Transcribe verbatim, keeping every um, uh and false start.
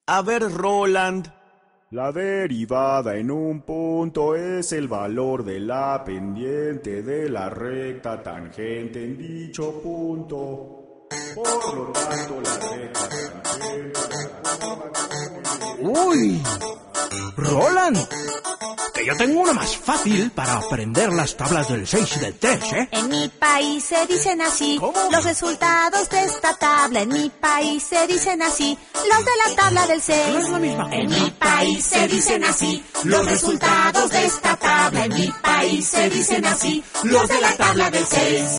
A ver, Roland. La derivada en un punto es el valor de la pendiente de la recta tangente en dicho punto. Por lo tanto, la recta tangente... ¡Uy! ¡Roland! Que yo tengo una más fácil para aprender las tablas del seis y del tres, ¿eh? En mi país se dicen así. ¿Cómo? Los resultados de esta tabla. En mi país se dicen así. Los de la tabla del seis. No es la misma. En mi país se dicen así. Los resultados de esta tabla. En mi país se dicen así. Los de la tabla del seis.